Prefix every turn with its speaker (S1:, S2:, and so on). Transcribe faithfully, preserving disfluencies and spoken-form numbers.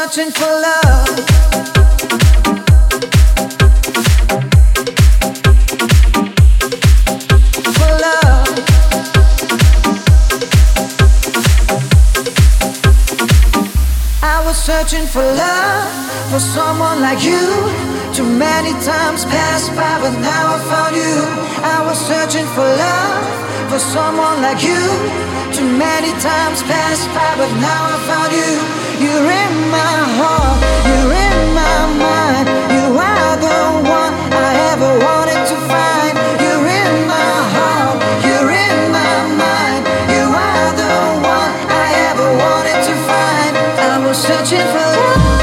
S1: searching for love. For love. I was searching for love, for someone like you. Too many times passed by, but now I found you. I was searching for love, for someone like you. Too many times passed by, but now I found you. You're in my heart, you're in my mind. You are the one I ever wanted to find. You're in my heart, you're in my mind. You are the one I ever wanted to find. I was searching for love.